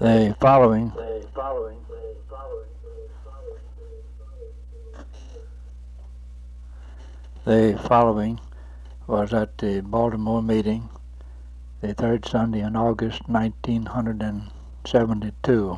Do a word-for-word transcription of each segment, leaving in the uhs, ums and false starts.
The following the following was at the Baltimore meeting, the third Sunday in August nineteen seventy-two.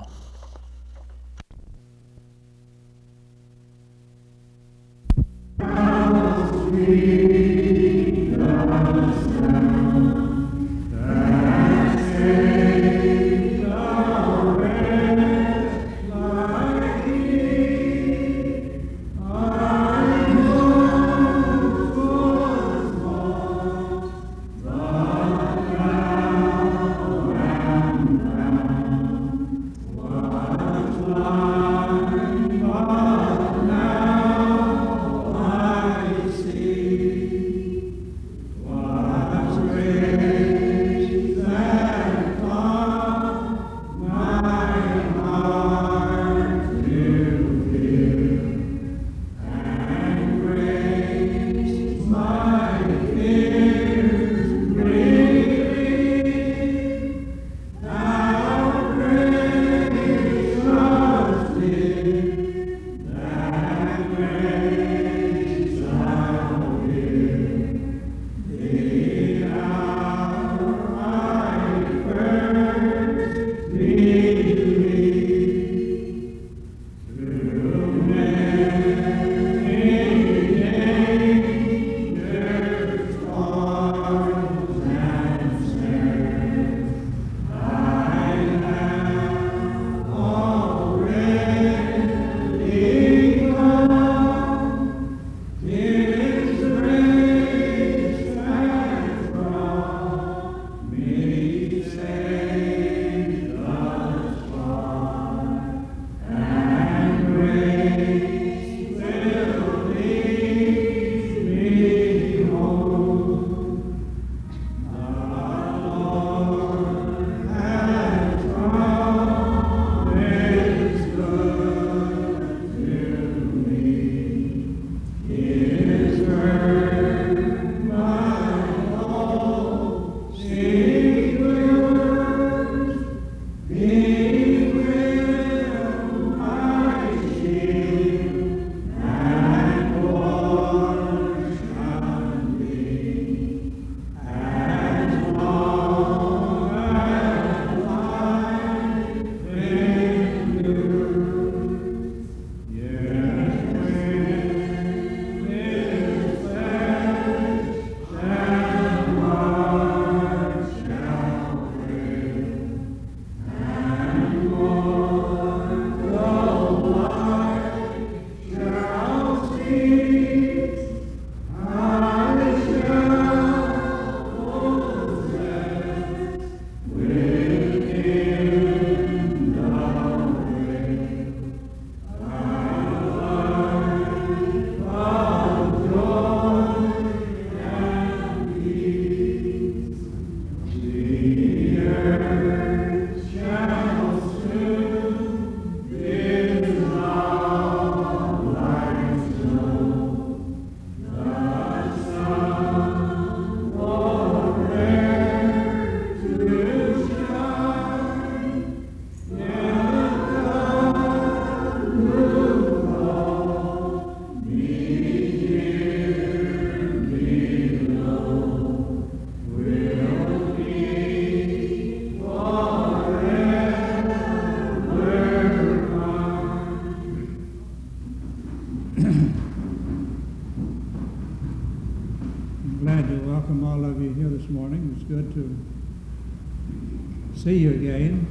See you again.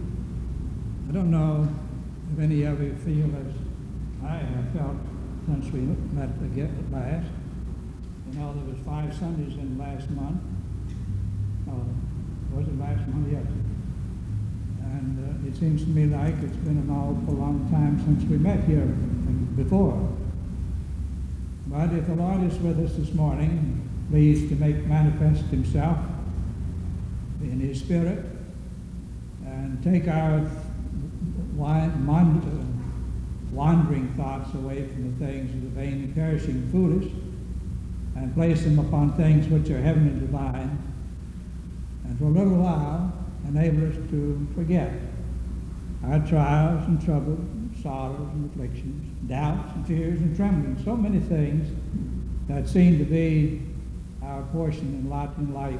I don't know if any of you feel as I have felt since we met again at last. You know, there was five Sundays in last month. Uh, was it last month? Yes. And uh, it seems to me like it's been an awful long time since we met here before. But if the Lord is with us this morning, pleased to make manifest himself in his spirit, and take our wandering thoughts away from the things of the vain and perishing and foolish, and place them upon things which are heavenly and divine, and for a little while enable us to forget our trials and troubles, sorrows and afflictions, doubts and fears and tremblings, so many things that seem to be our portion and lot in life.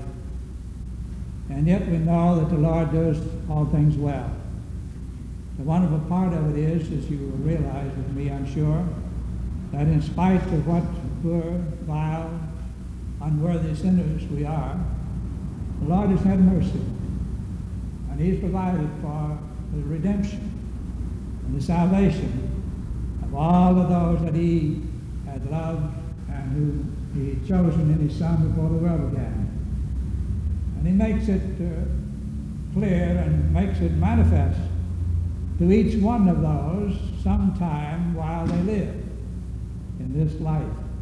And yet we know that the Lord does all things well. The wonderful part of it is, as you will realize with me, I'm sure, that in spite of what poor, vile, unworthy sinners we are, the Lord has had mercy. And He's provided for the redemption and the salvation of all of those that He had loved and who He had chosen in His Son before the world began. And He makes it uh, clear and makes it manifest to each one of those sometime while they live in this life.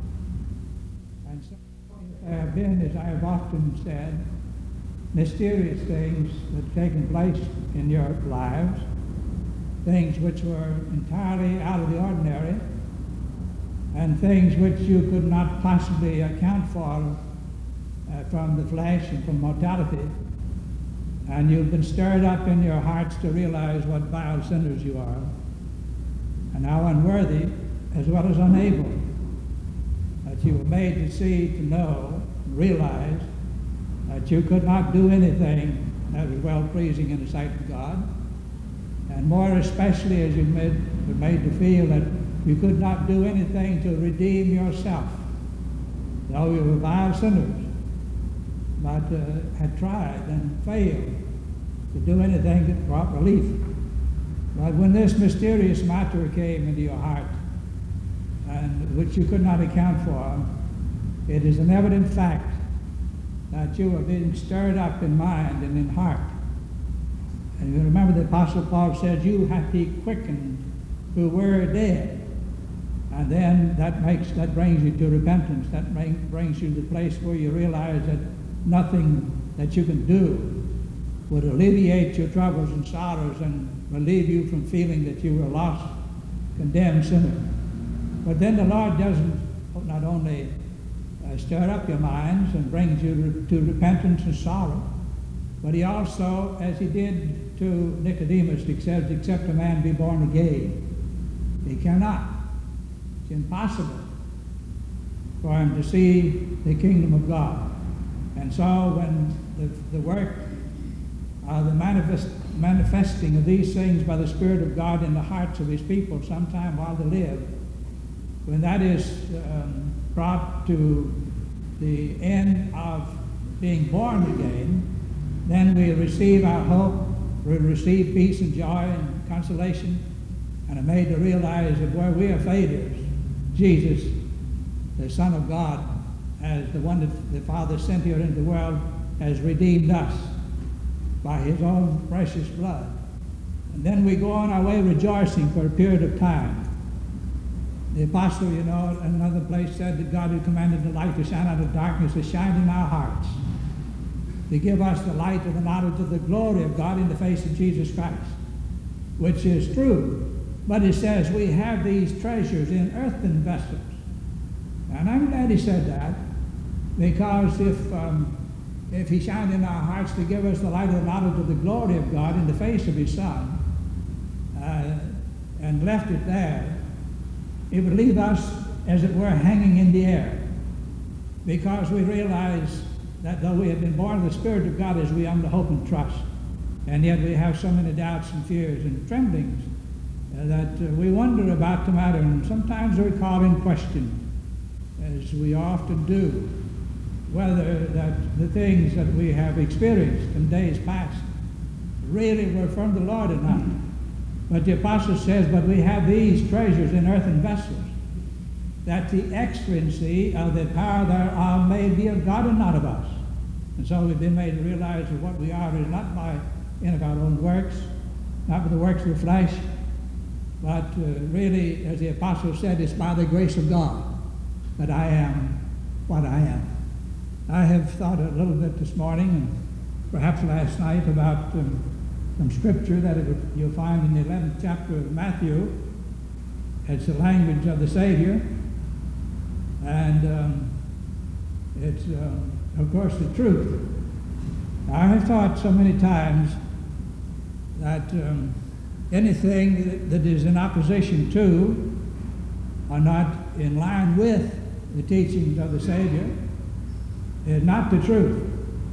And so there have been, as I have often said, mysterious things that have taken place in your lives, things which were entirely out of the ordinary, and things which you could not possibly account for uh, from the flesh and from mortality. And you've been stirred up in your hearts to realize what vile sinners you are, and how unworthy as well as unable that you were made to see, to know, realize that you could not do anything that was well-pleasing in the sight of God, and more especially as you were made to feel that you could not do anything to redeem yourself, though you were vile sinners, but uh, had tried and failed to do anything that brought relief. But when this mysterious matter came into your heart, and which you could not account for, it is an evident fact that you are being stirred up in mind and in heart. And you remember the Apostle Paul said, "You hath He quickened who were dead." And then that makes that brings you to repentance. That bring, brings you to the place where you realize that nothing that you can do would alleviate your troubles and sorrows and relieve you from feeling that you were a lost, condemned sinner. But then the Lord doesn't not only uh, stir up your minds and brings you to, to repentance and sorrow, but He also, as He did to Nicodemus, He says, "Except a man be born again, he cannot." It's impossible for him to see the kingdom of God. And so when the, the work, uh, the manifest, manifesting of these things by the Spirit of God in the hearts of His people sometime while they live, when that is um, brought to the end of being born again, then we receive our hope, we receive peace and joy and consolation, and are made to realize that where we are failures, Jesus, the Son of God, as the one that the Father sent here into the world, has redeemed us by His own precious blood. And then we go on our way rejoicing for a period of time. The apostle, you know, in another place said that God had commanded the light to shine out of darkness, to shine in our hearts, to give us the light of the knowledge of the glory of God in the face of Jesus Christ, which is true. But it says we have these treasures in earthen vessels. And I'm glad he said that, because if um, if He shined in our hearts to give us the light of the knowledge of the glory of God in the face of His Son, uh, and left it there, it would leave us, as it were, hanging in the air, because we realize that though we have been born of the Spirit of God, as we am to hope and trust, and yet we have so many doubts and fears and tremblings uh, that uh, we wonder about the matter, and sometimes we call in question, as we often do, whether that the things that we have experienced in days past really were from the Lord or not. But the apostle says, "But we have these treasures in earthen vessels, that the excellency of the power thereof may be of God and not of us." And so we've been made to realize that what we are is not by any of our own works, not by the works of the flesh, but uh, really, as the apostle said, it's by the grace of God that I am what I am. I have thought a little bit this morning, and perhaps last night, about um, some scripture that it would, you'll find in the eleventh chapter of Matthew. It's the language of the Savior, and um, it's, uh, of course, the truth. I have thought so many times that um, anything that, that is in opposition to or not in line with the teachings of the Savior is not the truth.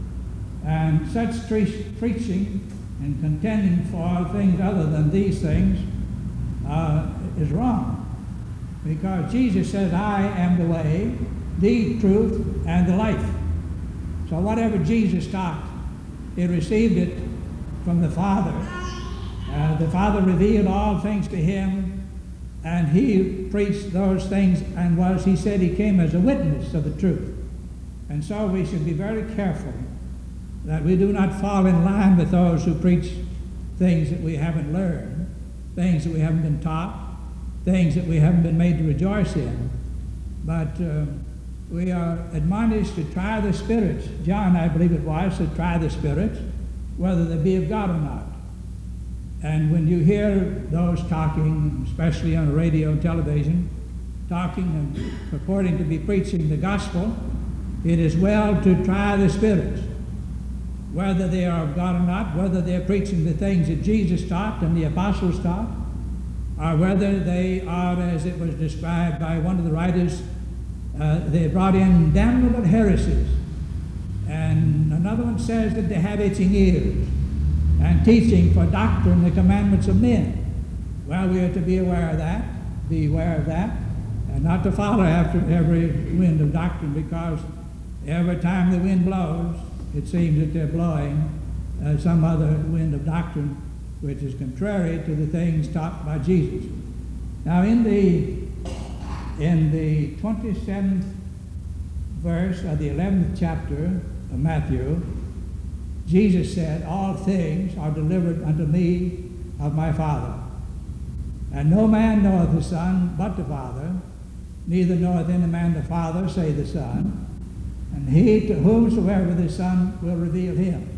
And such tre- preaching and contending for things other than these things uh, is wrong. Because Jesus says, I am the way, the truth, and the life. So whatever Jesus taught, he received it from the Father. Uh, the Father revealed all things to him, and he preached those things, and was, he said, he came as a witness of the truth. And so we should be very careful that we do not fall in line with those who preach things that we haven't learned, things that we haven't been taught, things that we haven't been made to rejoice in. But uh, we are admonished to try the spirits. John, I believe it was, to try the spirits, whether they be of God or not. And when you hear those talking, especially on the radio and television, talking and purporting to be preaching the gospel, it is well to try the spirits, whether they are of God or not, whether they're preaching the things that Jesus taught and the apostles taught, or whether they are, as it was described by one of the writers, uh, they brought in damnable heresies. And another one says that they have itching ears and teaching for doctrine the commandments of men. Well, we are to be aware of that, be aware of that, and not to follow after every wind of doctrine, because every time the wind blows, it seems that they're blowing uh, some other wind of doctrine which is contrary to the things taught by Jesus. Now in the in the twenty-seventh verse of the eleventh chapter of Matthew, Jesus said, all things are delivered unto me of my Father. And no man knoweth the Son but the Father, neither knoweth any man the Father, save the Son, and he to whomsoever the Son will reveal him.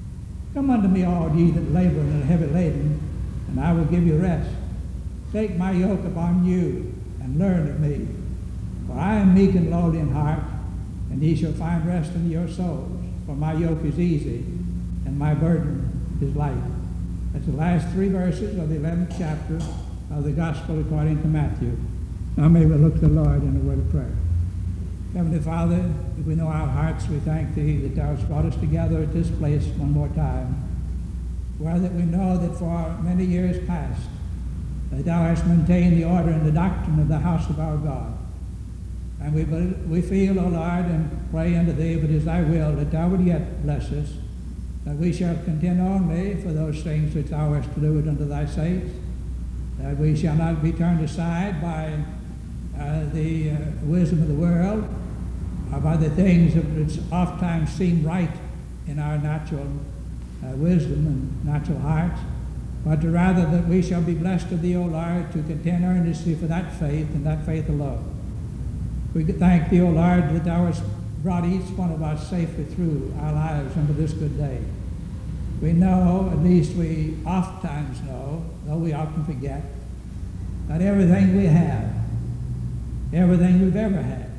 Come unto me, all ye that labor and are heavy laden, and I will give you rest. Take my yoke upon you, and learn of me. For I am meek and lowly in heart, and ye shall find rest in your souls. For my yoke is easy, and my burden is light. That's the last three verses of the eleventh chapter of the Gospel according to Matthew. Now may we look to the Lord in a word of prayer. Heavenly Father, if we know our hearts, we thank Thee that Thou hast brought us together at this place one more time, where that we know that for many years past that Thou hast maintained the order and the doctrine of the house of our God. And we, we feel, O Lord, and pray unto Thee, if it is Thy will, that Thou would yet bless us, that we shall contend only for those things which Thou hast delivered unto Thy saints, that we shall not be turned aside by uh, the uh, wisdom of the world, or by the things which oftentimes seem right in our natural uh, wisdom and natural hearts, but rather that we shall be blessed of Thee, O Lord, to contend earnestly for that faith and that faith alone. We thank Thee, O Lord, that Thou hast brought each one of us safely through our lives unto this good day. We know, at least we oftentimes know, though we often forget, that everything we have, everything we've ever had,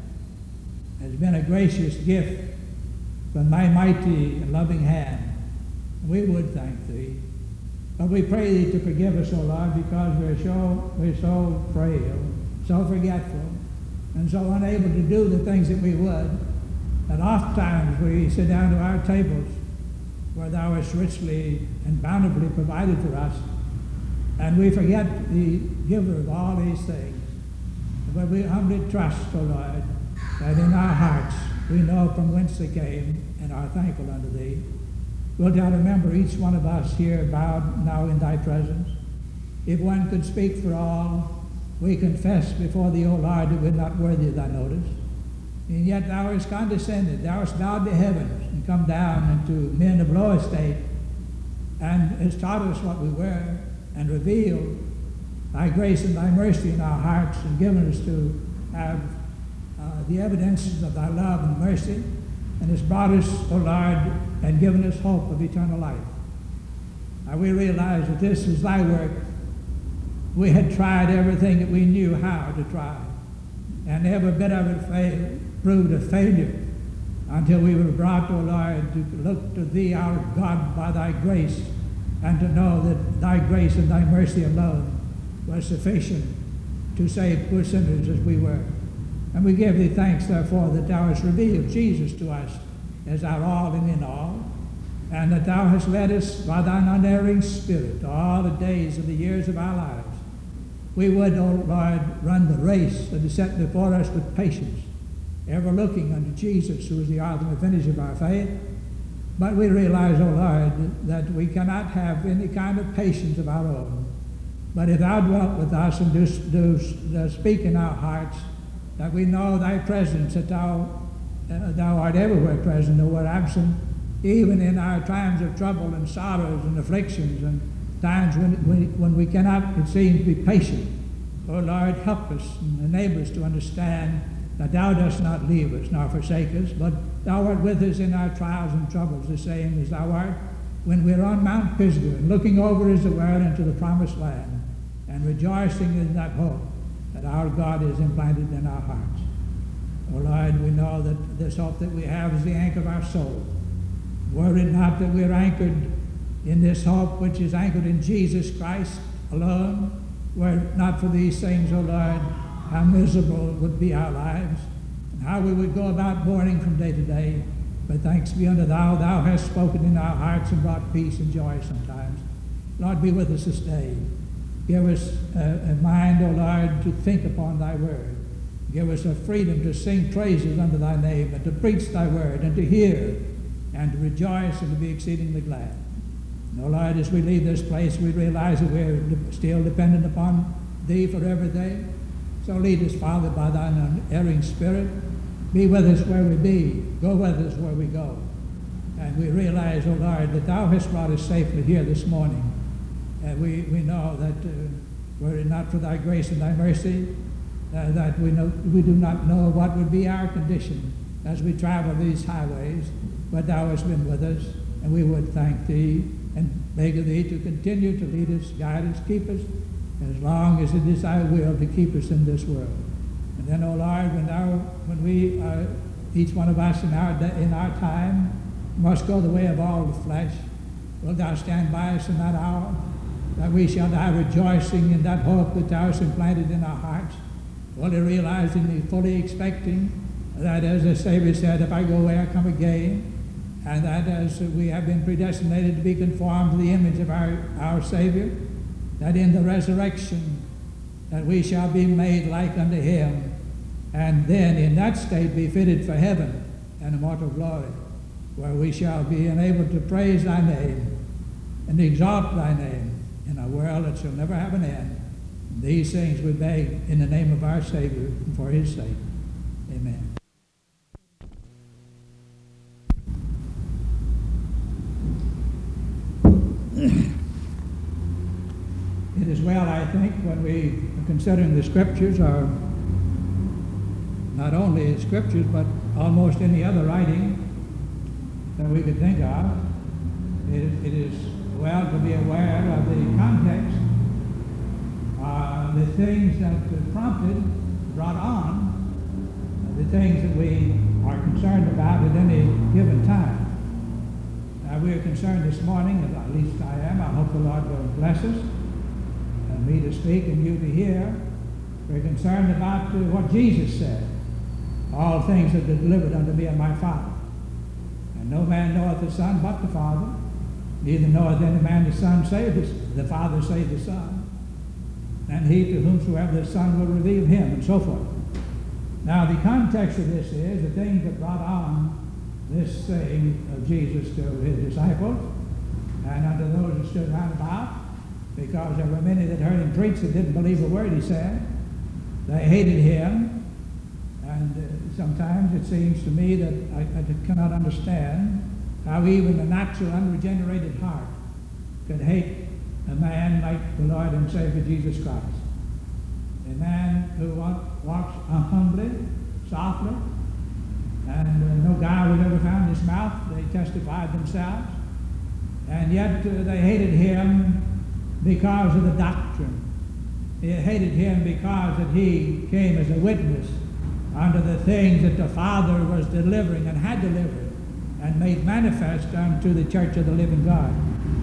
has been a gracious gift from Thy mighty and loving hand. We would thank Thee. But we pray Thee to forgive us, O Lord, because we're so, we're so frail, so forgetful, and so unable to do the things that we would, that oftentimes we sit down to our tables where Thou hast richly and bountifully provided for us, and we forget the giver of all these things. But we humbly trust, O Lord, that in our hearts we know from whence they came and are thankful unto Thee. Wilt Thou remember each one of us here bowed now in Thy presence? If one could speak for all, we confess before Thee, O Lord, that we're not worthy of Thy notice. And yet Thou hast condescended, Thou hast bowed the heavens and come down into men of low estate, and hast taught us what we were, and revealed Thy grace and Thy mercy in our hearts, and given us to have uh, the evidences of Thy love and mercy, and hast brought us, O Lord, and given us hope of eternal life. Now we realize that this is Thy work. We had tried everything that we knew how to try, and every bit of it failed, proved a failure, until we were brought, O Lord, to look to Thee, our God, by Thy grace, and to know that thy grace and thy mercy alone was sufficient to save poor sinners as we were. And we give thee thanks, therefore, that thou hast revealed Jesus to us as our all and in all, and that thou hast led us by thine unerring Spirit all the days of the years of our lives. We would, O Lord, run the race that is set before us with patience, ever looking unto Jesus, who is the author and finisher of our faith. But we realize, O Lord, that we cannot have any kind of patience of our own. But if thou dwelt with us and do, do, do speak in our hearts, that we know thy presence, that thou, uh, thou art everywhere present, though we're absent, even in our times of trouble and sorrows and afflictions and times when, when, when we cannot, it seems, be patient. O Lord, help us and enable us to understand that thou dost not leave us nor forsake us, but thou art with us in our trials and troubles, the same as thou art when we're on Mount Pisgah and looking over, as it were, into the promised land and rejoicing in that hope that our God is implanted in our hearts. O Lord, we know that this hope that we have is the anchor of our soul. Were it not that we're anchored in this hope which is anchored in Jesus Christ alone, were it not for these things, O Lord, how miserable would be our lives, and how we would go about mourning from day to day. But thanks be unto thou, thou hast spoken in our hearts and brought peace and joy sometimes. Lord, be with us this day. Give us a, a mind, O Lord, to think upon thy word. Give us a freedom to sing praises unto thy name, and to preach thy word, and to hear, and to rejoice, and to be exceedingly glad. And, O Lord, as we leave this place, we realize that we're still dependent upon thee for everything. So lead us, Father, by thine unerring Spirit. Be with us where we be. Go with us where we go. And we realize, O Lord, that thou hast brought us safely here this morning. And we, we know that uh, were it not for thy grace and thy mercy, uh, that we, know, we do not know what would be our condition as we travel these highways, but thou hast been with us, and we would thank thee and beg of thee to continue to lead us, guide us, keep us, as long as it is thy will to keep us in this world. And then, O Lord, when thou, when we, uh, each one of us in our, in our time, must go the way of all the flesh, wilt thou stand by us in that hour, that we shall die rejoicing in that hope that thou hast implanted in our hearts, fully realizing and fully expecting that, as the Savior said, if I go away, I come again, and that as we have been predestinated to be conformed to the image of our, our Savior, that in the resurrection that we shall be made like unto him, and then in that state be fitted for heaven and immortal glory, where we shall be enabled to praise thy name and exalt thy name in a world that shall never have an end. And these things we beg in the name of our Savior and for his sake. Amen. It is well, I think, when we are considering the Scriptures, or not only the Scriptures, but almost any other writing that we could think of, it, it is well to be aware of the context, uh, the things that prompted, brought on, the things that we are concerned about at any given time. Uh, we are concerned this morning, at least I am, I hope the Lord will bless us, and me to speak and you to hear. We're concerned about uh, what Jesus said. All things are delivered unto me of my Father. And no man knoweth the Son but the Father, neither knoweth any man the Son save the, the Father save the Son, and he to whomsoever the Son will reveal him, and so forth. Now the context of this is the things that brought on this saying of Jesus to his disciples, and unto those that stood round about, because there were many that heard him preach that didn't believe a word he said. They hated him, and uh, sometimes it seems to me that I, I cannot understand how even a natural, unregenerated heart could hate a man like the Lord and Savior Jesus Christ. A man who walk, walks uh, humbly, softly, and uh, no guile was ever found in his mouth. They testified themselves. And yet uh, they hated him because of the doctrine. They hated him because that he came as a witness unto the things that the Father was delivering and had delivered and made manifest unto the church of the living God.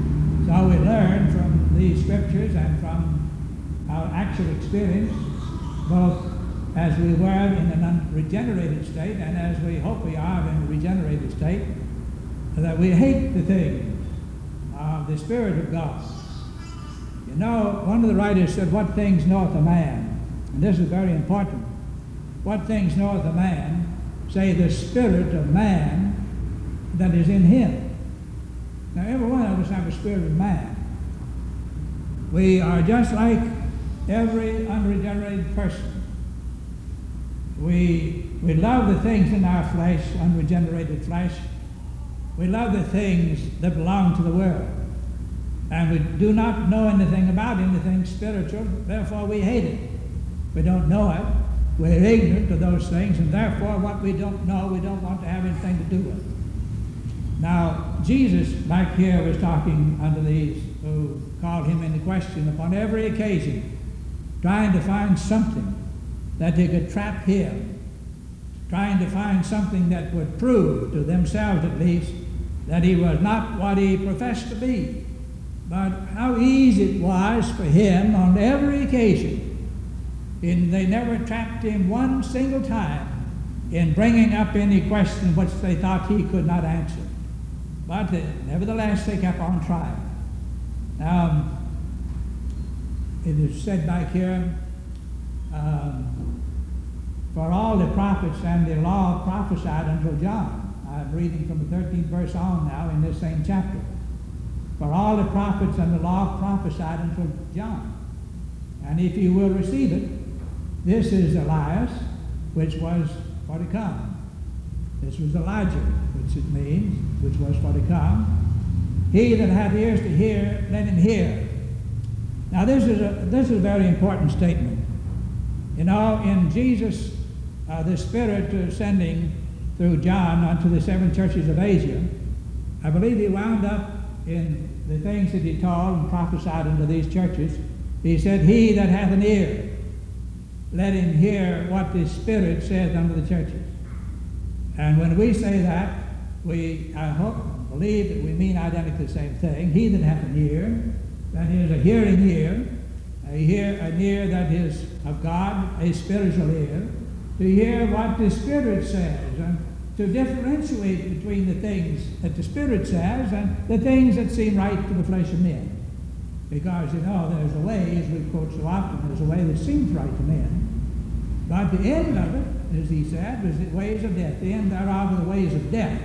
So we learn from these scriptures and from our actual experience, both as we were in an unregenerated state and as we hope we are in a regenerated state, that we hate the things of the Spirit of God. You know, one of the writers said, "What things knoweth a man?" And this is very important. What things knoweth a man? Say, the spirit of man that is in him. Now, every one of us have a spirit of man. We are just like every unregenerated person. We, we love the things in our flesh, unregenerated flesh. We love the things that belong to the world. And we do not know anything about anything spiritual, therefore we hate it. We don't know it. We're ignorant of those things, and therefore what we don't know, we don't want to have anything to do with. Now, Jesus back here was talking unto these who called him into question upon every occasion, trying to find something that they could trap him, trying to find something that would prove to themselves at least that he was not what he professed to be. But how easy it was for him on every occasion. And they never trapped him one single time in bringing up any question which they thought he could not answer. But uh, nevertheless, they kept on trying. Now, it is said back here, um, for all the prophets and the law prophesied until John. I'm reading from the thirteenth verse on now in this same chapter. For all the prophets and the law prophesied until John. And if you will receive it, this is Elias, which was for to come. This was Elijah, which it means, which was for to come. He that hath ears to hear, let him hear. Now this is a, this is a very important statement. You know, in Jesus, uh, the Spirit uh, sending through John unto the seven churches of Asia, I believe he wound up in the things that he told and prophesied unto these churches. He said, he that hath an ear, let him hear what the Spirit saith unto the churches. And when we say that, we, I hope, believe that we mean identically the same thing. He that hath an ear, that is a hearing ear, a hear, an ear that is of God, a spiritual ear, to hear what the Spirit says, and to differentiate between the things that the Spirit says and the things that seem right to the flesh of men. Because, you know, there's a way, as we quote so often, there's a way that seems right to men. But the end of it, as he said, was the ways of death. The end thereof are the ways of death.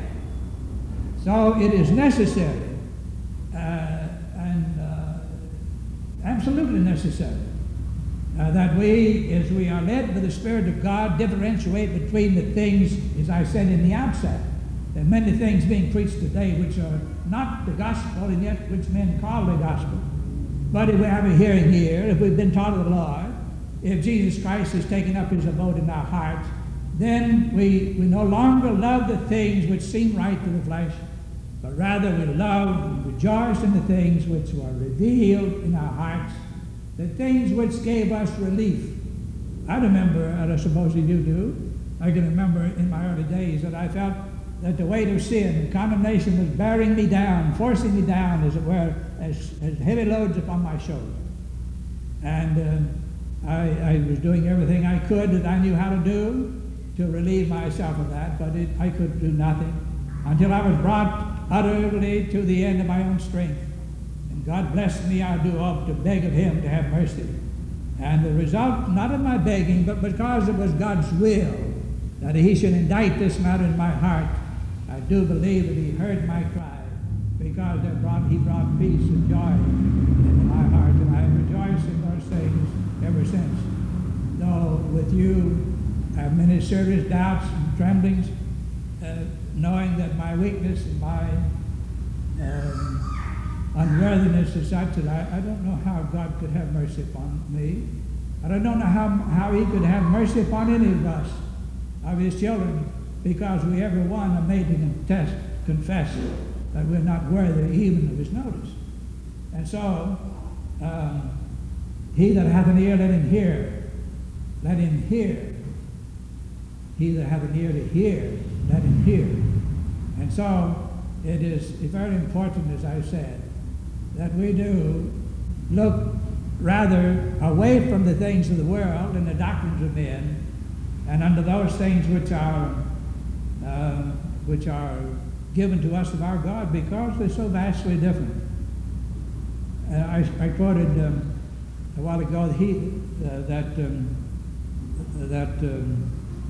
So it is necessary, uh, and uh, absolutely necessary, uh, that we, as we are led by the Spirit of God, differentiate between the things, as I said in the outset. There are many things being preached today which are not the gospel, and yet which men call the gospel. But if we have a hearing ear, if we've been taught of the Lord, if Jesus Christ has taken up his abode in our hearts, then we, we no longer love the things which seem right to the flesh, but rather we love and rejoice in the things which were revealed in our hearts, the things which gave us relief. I remember, and I suppose you do, I can remember in my early days that I felt that the weight of sin and condemnation was bearing me down, forcing me down, as it were, as, as heavy loads upon my shoulders. And uh, I, I was doing everything I could that I knew how to do to relieve myself of that, but it, I could do nothing until I was brought utterly to the end of my own strength. And God blessed me, I do hope, to beg of him to have mercy. And the result, not of my begging, but because it was God's will that he should indict this matter in my heart, I do believe that he heard my cry, because it brought, he brought peace and joy into my heart, and I have rejoiced in those things ever since. Though with you I have many serious doubts and tremblings, uh, knowing that my weakness and my um, unworthiness is such that I, I don't know how God could have mercy upon me. And I don't know how, how he could have mercy upon any of us, of his children, because we every one are made to contest, confess that we're not worthy even of his notice. And so, um, he that hath an ear, let him hear. Let him hear. He that hath an ear to hear, let him hear. And so, it is very important, as I said, that we do look rather away from the things of the world and the doctrines of men, and unto those things which are uh, which are given to us of our God, because they're so vastly different. Uh, I, I quoted um, a while ago he, uh, that um, that um,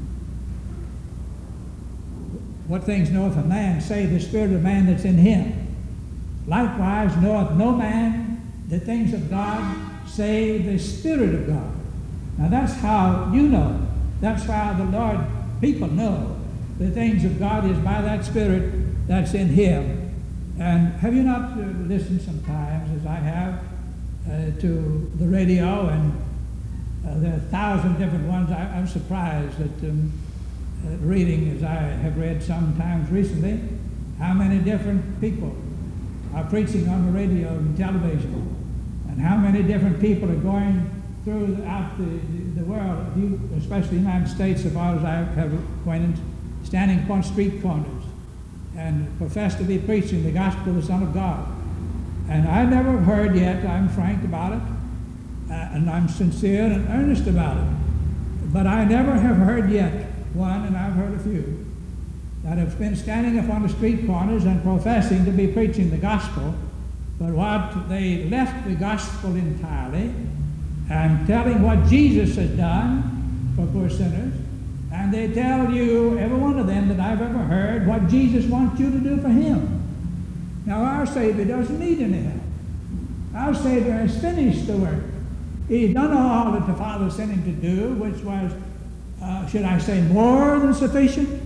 what things knoweth a man, save the spirit of man that's in him. Likewise knoweth no man the things of God, save the Spirit of God. Now that's how you know. That's how the Lord people know the things of God is by that Spirit that's in him. And have you not uh, listened sometimes, as I have, uh, to the radio, and uh, there are a thousand different ones. I, I'm surprised at um, uh, reading, as I have read sometimes recently, how many different people are preaching on the radio and television, and how many different people are going throughout the, the, the world, you, especially the United States, as far as I have acquaintance, standing upon street corners and profess to be preaching the gospel of the Son of God. And I never heard yet, I'm frank about it, uh, and I'm sincere and earnest about it, but I never have heard yet one, and I've heard a few, that have been standing upon the street corners and professing to be preaching the gospel, but what they left the gospel entirely and telling what Jesus has done for poor sinners, and they tell you, every one of them that I've ever heard, what Jesus wants you to do for him. Now our Savior doesn't need any help. Our Savior has finished the work. He's done all that the Father sent him to do, which was, uh, should I say, more than sufficient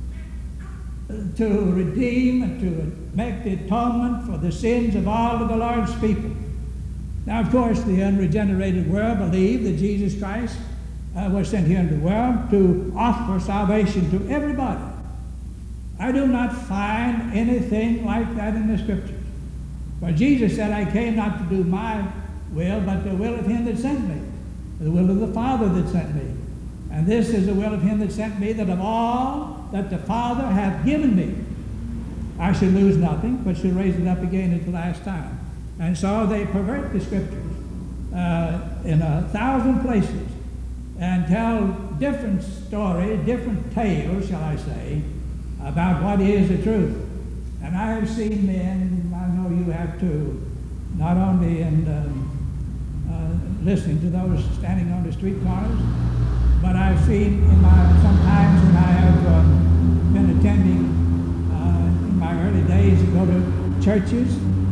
to redeem and to make the atonement for the sins of all of the Lord's people. Now, of course, the unregenerated world believe that Jesus Christ uh, was sent here into the world to offer salvation to everybody. I do not find anything like that in the Scriptures. For Jesus said, I came not to do my will, but the will of him that sent me, the will of the Father that sent me. And this is the will of him that sent me, that of all that the Father hath given me, I should lose nothing, but should raise it up again at the last time. And so they pervert the Scriptures uh, in a thousand places and tell different stories, different tales, shall I say, about what is the truth. And I have seen men, I know you have too, not only in um, uh, listening to those standing on the street corners, but I've seen in my, sometimes when I have uh, been attending uh, in my early days to go to churches,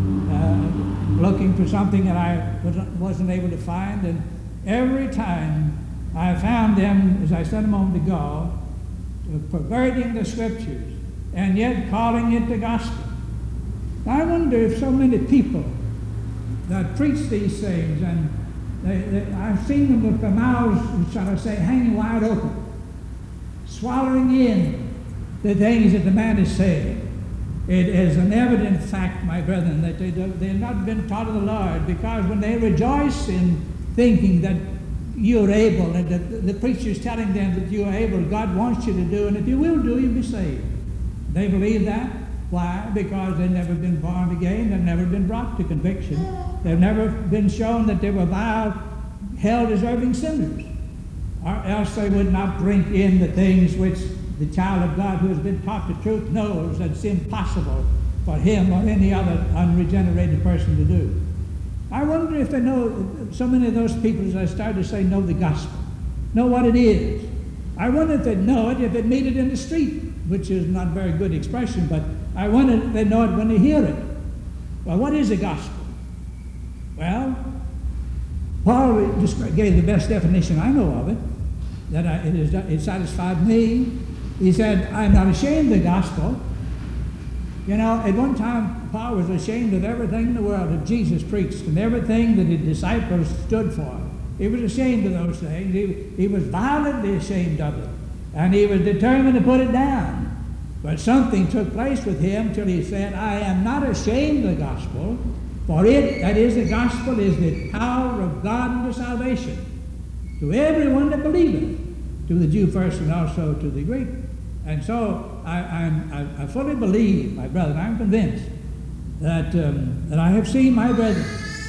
uh, looking for something that I wasn't able to find, and every time I found them, as I said a moment ago, perverting the Scriptures and yet calling it the gospel. I wonder if so many people that preach these things, and they, they, I've seen them with their mouths, shall I say, hanging wide open, swallowing in the things that the man is saying. It is an evident fact, my brethren, that they, they have not been taught of the Lord, because when they rejoice in thinking that you're able, and the, the preacher is telling them that you're able, God wants you to do, and if you will do, you'll be saved. They believe that. Why? Because they've never been born again, they've never been brought to conviction, they've never been shown that they were vile, hell-deserving sinners, or else they would not drink in the things which the child of God who has been taught the truth knows that it's impossible for him or any other unregenerated person to do. I wonder if they know, so many of those people, as I started to say, know the gospel, know what it is. I wonder if they know it if they meet it in the street, which is not a very good expression, but I wonder if they know it when they hear it. Well, what is the gospel? Well, Paul just gave the best definition I know of it, that I, it, is, it satisfied me. He said, I'm not ashamed of the gospel. You know, at one time, Paul was ashamed of everything in the world that Jesus preached and everything that his disciples stood for. He was ashamed of those things. He, he was violently ashamed of it. And he was determined to put it down. But something took place with him till he said, I am not ashamed of the gospel, for it, that is, the gospel is the power of God unto salvation to everyone that believeth, to the Jew first and also to the Greek. And so I, I'm, I, I fully believe, my brother, I'm convinced that, um, that I have seen my brethren.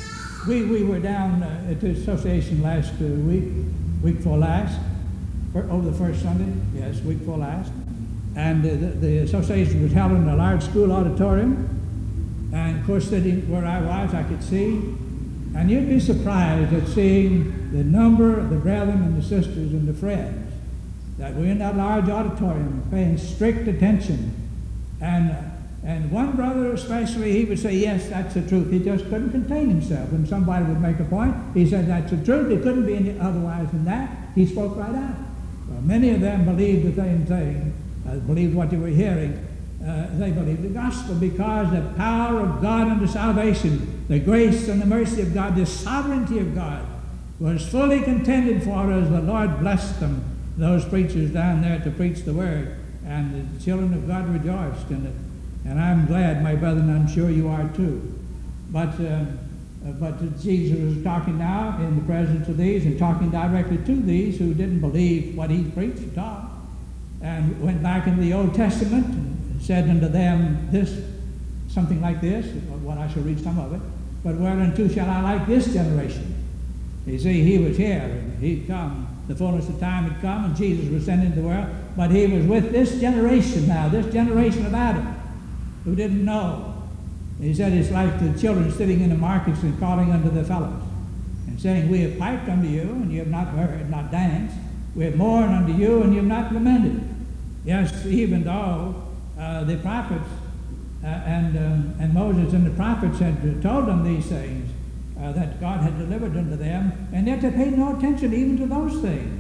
We, we were down uh, at the association last uh, week, week before last, for, over the first Sunday, yes, week before last. And uh, the, the association was held in a large school auditorium. And of course, sitting where I was, I could see. And you'd be surprised at seeing the number of the brethren and the sisters and the friends that were in that large auditorium paying strict attention. And, uh, and one brother especially, he would say, yes, that's the truth. He just couldn't contain himself. When somebody would make a point, he said, that's the truth. It couldn't be any otherwise than that. He spoke right out. Well, many of them believed the same thing, uh, believed what they were hearing. Uh, they believed the gospel because the power of God unto salvation, the grace and the mercy of God, the sovereignty of God was fully contended for as the Lord blessed them, those preachers down there to preach the word. And the children of God rejoiced in it. And I'm glad, my brethren, I'm sure you are too. But, uh, but Jesus was talking now in the presence of these and talking directly to these who didn't believe what he preached and taught, and went back into the Old Testament and said unto them this, something like this, what I shall read some of it, but whereunto shall I like this generation? You see, he was here, and he'd come, the fullness of time had come, and Jesus was sent into the world, but he was with this generation now, this generation of Adam, who didn't know. He said it's like the children sitting in the markets and calling unto their fellows, and saying, we have piped unto you, and you have not heard, not danced. We have mourned unto you, and you have not lamented. Yes, even though uh, the prophets uh, and, um, and Moses and the prophets had told them these things, uh, that God had delivered unto them, and yet they paid no attention even to those things.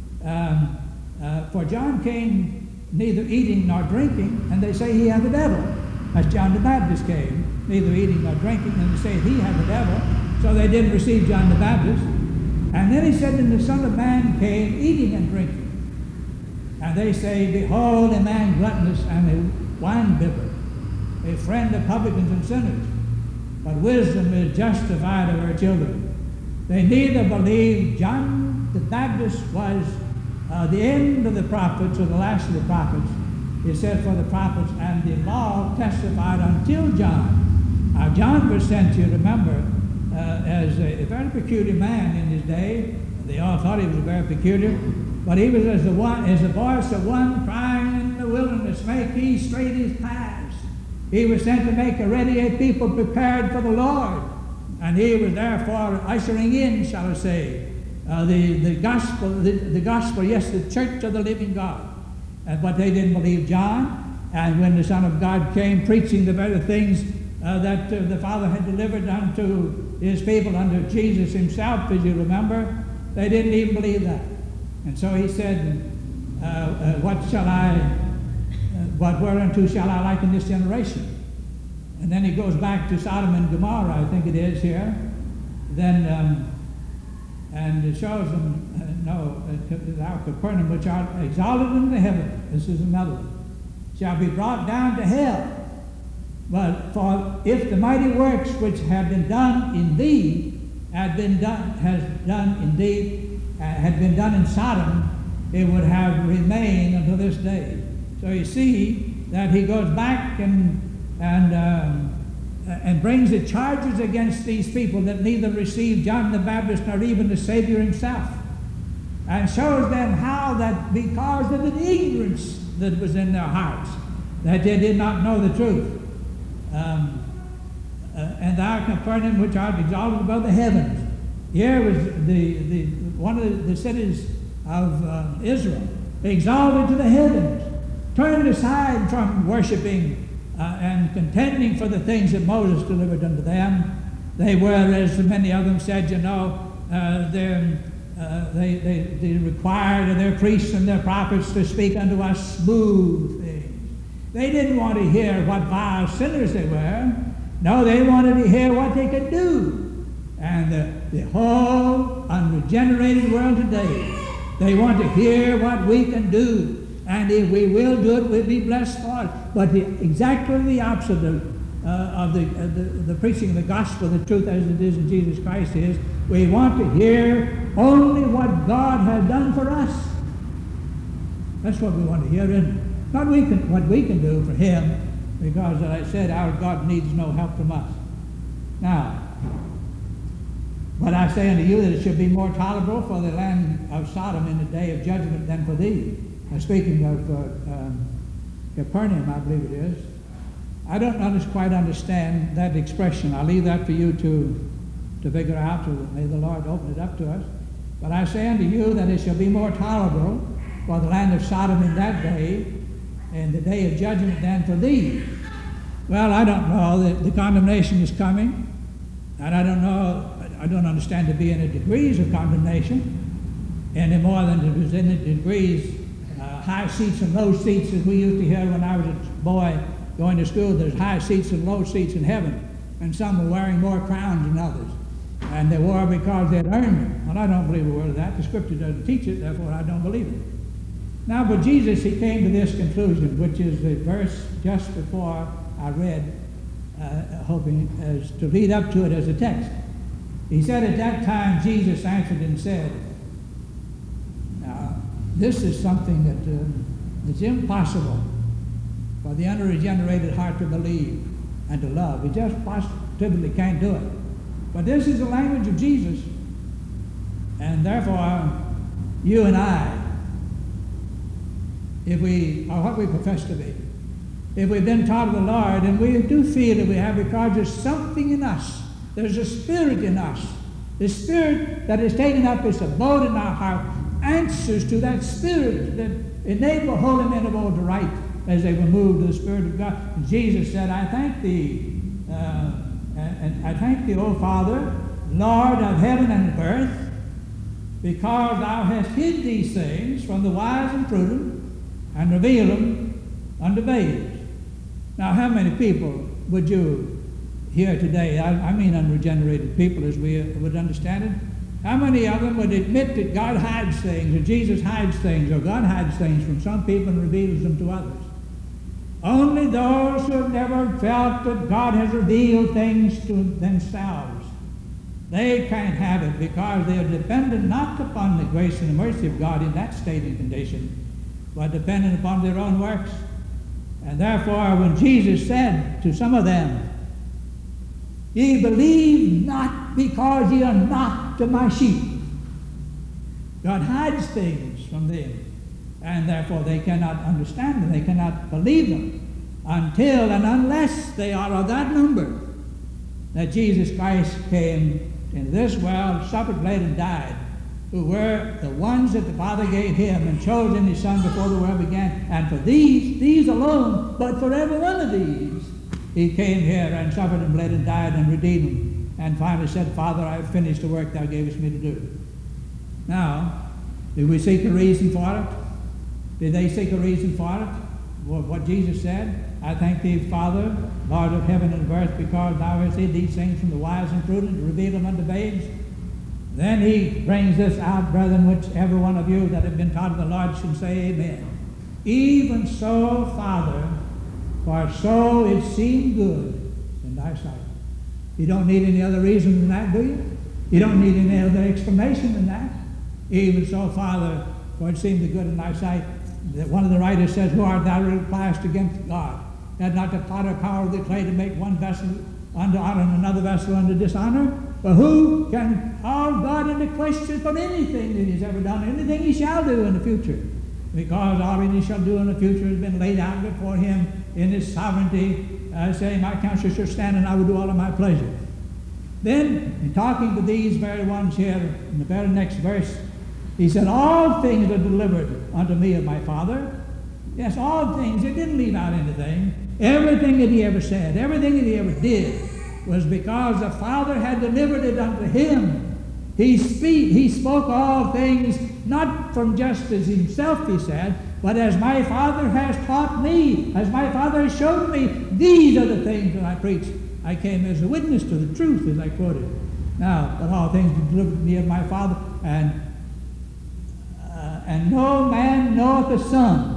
Um, uh, for John came neither eating nor drinking, and they say he had the devil. As John the Baptist came, neither eating nor drinking, and they say he had the devil, so they didn't receive John the Baptist. And then he said, and the Son of Man came eating and drinking. And they say, behold, a man gluttonous and a winebibber, a friend of publicans and sinners. But wisdom is justified of her children. They neither believed John the Baptist was uh, the end of the prophets or the last of the prophets. It said, for the prophets and the law testified until John. Now, John was sent, you remember, uh, as a, a very peculiar man in his day. They all thought he was very peculiar, but he was as the one, as the voice of one crying in the wilderness, make ye straight his paths. He was sent to make a ready a people prepared for the Lord, and he was therefore ushering in, shall I say, uh, the the gospel, the, the gospel, yes, the church of the living God. And, but they didn't believe John. And when the Son of God came preaching the very things uh, that uh, the Father had delivered unto his people, unto Jesus himself, as you remember, they didn't even believe that. And so he said, uh, uh, what shall I, uh, what whereunto shall I liken this generation? And then he goes back to Sodom and Gomorrah, I think it is here. Then, um, and it shows them, uh, no, uh, thou Capernaum, which art exalted into heaven, this is another one, shall be brought down to hell. But for if the mighty works which have been done in thee had been done, has done in thee, uh, had been done in Sodom, it would have remained until this day. So you see that he goes back and and um, and brings the charges against these people that neither received John the Baptist nor even the Savior himself, and shows them how that because of the ignorance that was in their hearts, that they did not know the truth. Um, uh, and thou Capernaum, which art exalted above the heavens. Here was the, the one of the, the cities of uh, Israel, exalted to the heavens, turned aside from worshiping Uh, and contending for the things that Moses delivered unto them. They were, as many of them said, you know, uh, uh, they, they, they required of their priests and their prophets to speak unto us smooth things. They didn't want to hear what vile sinners they were. No, they wanted to hear what they could do. And the, the whole unregenerated world today, they want to hear what we can do. And if we will do it, we'll be blessed for it. But the, exactly the opposite of, uh, of the, uh, the, the preaching of the gospel, the truth as it is in Jesus Christ is, we want to hear only what God has done for us. That's what we want to hear, isn't it? Not we can, what we can do for him, because, as I said, our God needs no help from us. Now, but I say unto you that it should be more tolerable for the land of Sodom in the day of judgment than for thee. Now, speaking of uh, um, Capernaum, I believe it is. I don't under, quite understand that expression. I'll leave that for you to, to figure out. To, may the Lord open it up to us. But I say unto you that it shall be more tolerable for the land of Sodom in that day, in the day of judgment, than for thee. Well, I don't know. The, the condemnation is coming, and I don't know. I don't understand to be in the degrees of condemnation any more than it was in the degrees, uh, high seats and low seats, as we used to hear when I was a boy going to school. There's high seats and low seats in heaven, and some were wearing more crowns than others. And they wore because they had earned them. Well, I don't believe a word of that. The Scripture doesn't teach it, therefore I don't believe it. Now, but Jesus, he came to this conclusion, which is the verse just before I read, uh, hoping as to lead up to it as a text. He said, at that time, Jesus answered and said, now, this is something that uh, is impossible for the unregenerated heart to believe and to love. He just positively can't do it. But this is the language of Jesus, and therefore, you and I, if we are what we profess to be, if we've been taught of the Lord, and we do feel that we have, because there's something in us, there's a spirit in us, the spirit that is taken up its abode in our heart, answers to that spirit that enabled holy men of old to write as they were moved to the Spirit of God. And Jesus said, I thank thee, uh, and I thank thee, O Father, Lord of heaven and earth, because thou hast hid these things from the wise and prudent, and revealed them unto babes. Now, how many people would you hear today, I, I mean unregenerated people as we would understand it, how many of them would admit that God hides things, or Jesus hides things, or God hides things from some people and reveals them to others? Only those who have never felt that God has revealed things to themselves. They can't have it because they are dependent not upon the grace and the mercy of God in that state and condition, but dependent upon their own works. And therefore, when Jesus said to some of them, ye believe not because ye are not of my sheep, God hides things from them, and therefore they cannot understand them, they cannot believe them, until and unless they are of that number that Jesus Christ came into this world, suffered, bled, and died, who were the ones that the Father gave him and chose in his Son before the world began. And for these, these alone, but for every one of these, he came here and suffered and bled and died and redeemed them, and finally said, Father, I have finished the work thou gavest me to do. Now, did we seek a reason for it? Did they seek a reason for it? Well, what Jesus said, I thank thee, Father, Lord of heaven and earth, because thou hast hid these things from the wise and prudent, to reveal them unto babes. Then he brings this out, brethren, which every one of you that have been taught of the Lord should say amen. Even so, Father, for so it seemed good in thy sight. You don't need any other reason than that, do you? You don't need any other explanation than that. Even so, Father, for it seemed good in thy sight. That one of the writers says, who art thou repliest against God? Had not the potter power of the clay to make one vessel unto honor and another vessel unto dishonor? But who can call God into question for anything that he's ever done, anything he shall do in the future? Because all that he shall do in the future has been laid out before him in his sovereignty, uh, saying, my counsel shall stand and I will do all of my pleasure. Then, in talking to these very ones here, in the very next verse, he said, all things are delivered unto me of my Father. Yes, all things. He didn't leave out anything. Everything that he ever said, everything that he ever did, was because the Father had delivered it unto him. He speak, he spoke all things, not from just as himself, he said, but as my Father has taught me, as my Father has showed me, these are the things that I preach. I came as a witness to the truth, as I quoted. Now, but all things are delivered to me of my Father, and uh, and no man knoweth the Son.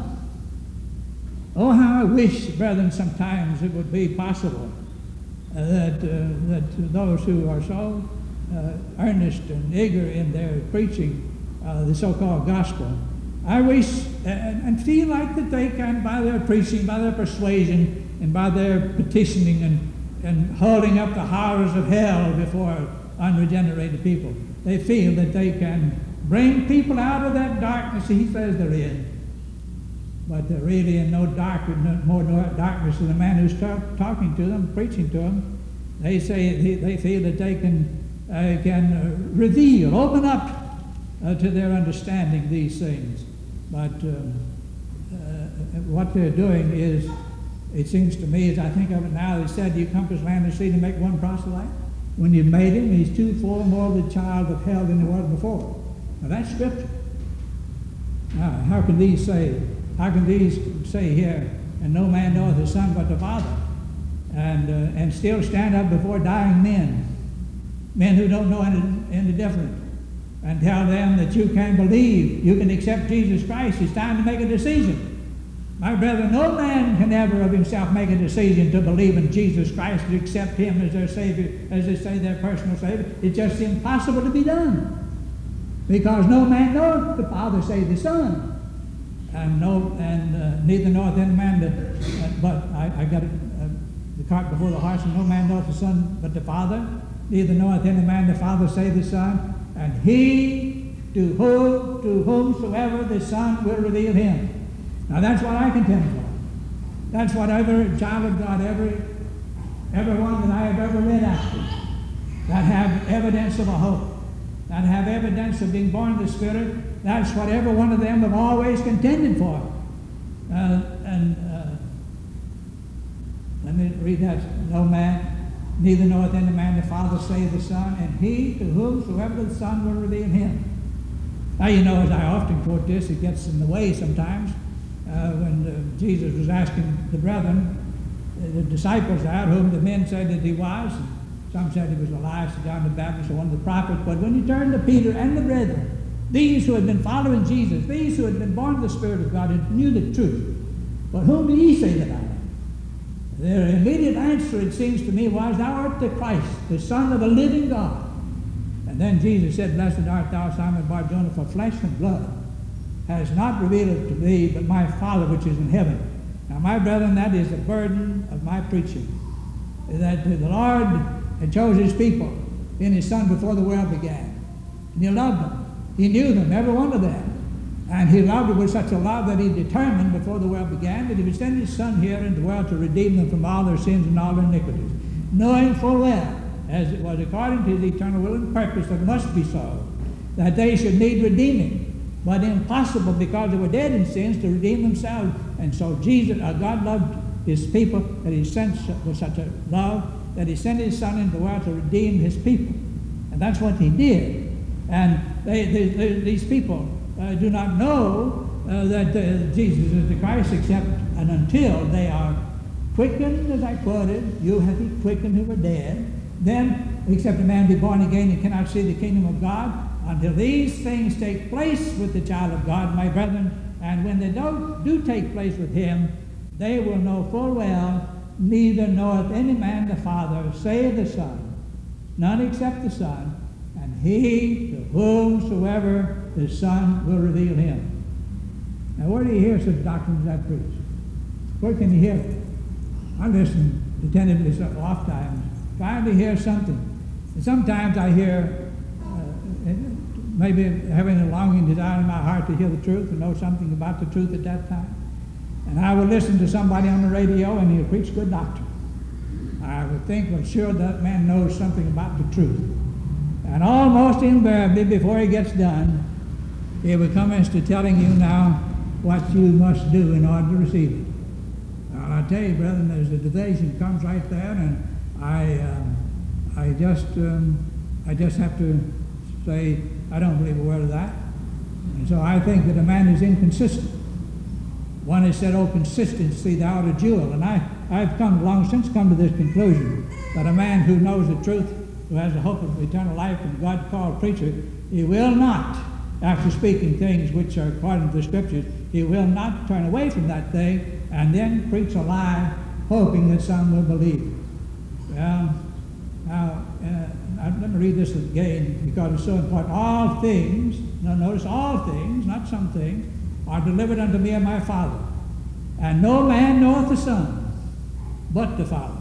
Oh, how I wish, brethren, sometimes it would be possible uh, that, uh, that those who are so uh, earnest and eager in their preaching uh, the so-called gospel, I wish, and, and feel like that they can, by their preaching, by their persuasion, and by their petitioning and, and holding up the horrors of hell before unregenerated people, they feel that they can bring people out of that darkness he says they're in. But they're really in no darker, no more darkness than the man who's talk, talking to them, preaching to them. They say they feel that they can uh, can uh, reveal, open up uh, to their understanding these things. But um, uh, what they're doing is, it seems to me, as I think of it now, they said, "You compass land and sea to make one proselyte. When you've made him, he's twofold more the child of hell than he was before." Now that's Scripture. Now, how can these say? How can these say here, "And no man knoweth the Son but the Father," and uh, and still stand up before dying men, men who don't know any, any different, and tell them that you can believe, you can accept Jesus Christ? It's time to make a decision. My brethren, no man can ever of himself make a decision to believe in Jesus Christ, to accept him as their Savior, as they say, their personal Savior. It's just impossible to be done. Because no man knoweth the Father save the Son. And no, and uh, neither knoweth any man the, uh, but I, I got it, uh, the cart before the horse, and no man knoweth the Son but the Father. Neither knoweth any man the Father save the Son. And he to whom to whomsoever the Son will reveal him. Now that's what I contend for. That's what every child of God, every everyone that I have ever read after, that have evidence of a hope, that have evidence of being born of the Spirit, that's what every one of them have always contended for. Uh, and uh, let me read that. No man, neither knoweth any man the Father save the Son, and he to whomsoever the Son will reveal him. Now, you know, as I often quote this, it gets in the way sometimes. Uh, when uh, Jesus was asking the brethren, uh, the disciples out, whom the men said that he was, and some said he was Elias, John the Baptist, or one of the prophets, but when he turned to Peter and the brethren, these who had been following Jesus, these who had been born of the Spirit of God and knew the truth, but whom do ye say that I am? Their immediate answer, it seems to me, was, "Thou art the Christ, the Son of the living God." And then Jesus said, "Blessed art thou, Simon Bar-Jonah, for flesh and blood has not revealed it to thee, but my Father which is in heaven." Now, my brethren, that is the burden of my preaching, that the Lord had chose his people in his Son before the world began. And he loved them. He knew them, every one of them. And he loved them with such a love that he determined before the world began that he would send his Son here into the world to redeem them from all their sins and all their iniquities, knowing full well, as it was according to his eternal will and purpose that must be so, that they should need redeeming, but impossible because they were dead in sins to redeem themselves. And so Jesus, uh, God loved his people, that he sent with such a love that he sent his Son into the world to redeem his people. And that's what he did. And they, they, they, these people uh, do not know uh, that uh, Jesus is the Christ except and until they are quickened, as I quoted, "You hath he quickened who were dead." Then, except a man be born again, he cannot see the kingdom of God. Until these things take place with the child of God, my brethren, and when they do, do take place with him, they will know full well, neither knoweth any man the Father, save the Son, none except the Son, and he to whomsoever the Son will reveal him. Now, where do you hear such doctrines as I preach? Where can you hear it? I listen attentively so oft times, trying to hear something. And sometimes I hear, uh, maybe having a longing desire in my heart to hear the truth and know something about the truth at that time. And I will listen to somebody on the radio and he'll preach good doctrine. I would think, well, sure, that man knows something about the truth. And almost invariably, before he gets done, he will come as to telling you now what you must do in order to receive it. Now, I tell you, brethren, there's a division comes right there, and I, um, I just, um, I just have to say I don't believe a word of that. And so I think that a man is inconsistent. One has said, "Oh, consistency, thou art a jewel." And I, I've come long since come to this conclusion that a man who knows the truth, who has the hope of eternal life, and God called preacher, he will not, after speaking things which are according to the Scriptures, he will not turn away from that thing and then preach a lie, hoping that some will believe. Well, now, uh, let me read this again because it's so important. All things, now notice all things, not some things, are delivered unto me of my Father. And no man knoweth the Son, but the Father.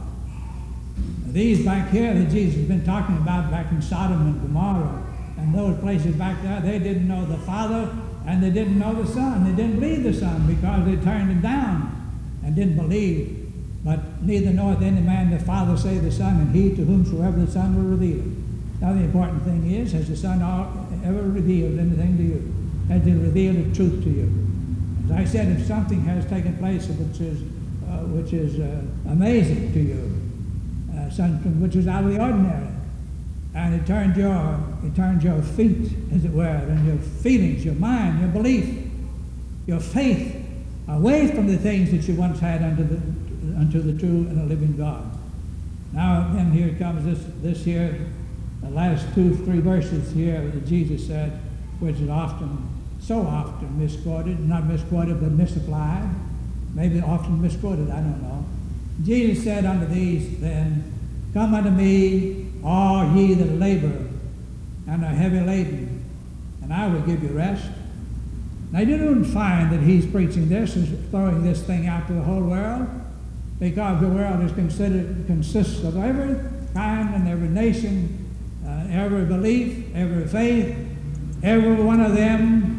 Now, these back here that Jesus has been talking about back in Sodom and Gomorrah and those places back there, they didn't know the Father and they didn't know the Son. They didn't believe the Son because they turned him down and didn't believe. But neither knoweth any man the Father save the Son, and he to whomsoever the Son will reveal it. Now the important thing is, has the Son ever revealed anything to you? Has he revealed the truth to you? As I said, if something has taken place which is, uh, which is uh, amazing to you, uh, something which is out of the ordinary, and it turns your, it turns your feet, as it were, and your feelings, your mind, your belief, your faith, away from the things that you once had unto the, unto the true and the living God. Now then here comes this, this here, the last two, three verses here that Jesus said, which is often, so often misquoted, not misquoted, but misapplied, maybe often misquoted, I don't know. Jesus said unto these then, come unto me, all ye that labor and are heavy laden, and I will give you rest. Now you don't find that he's preaching this and throwing this thing out to the whole world, because the world is considered, consists of every kind and every nation, uh, every belief, every faith, every one of them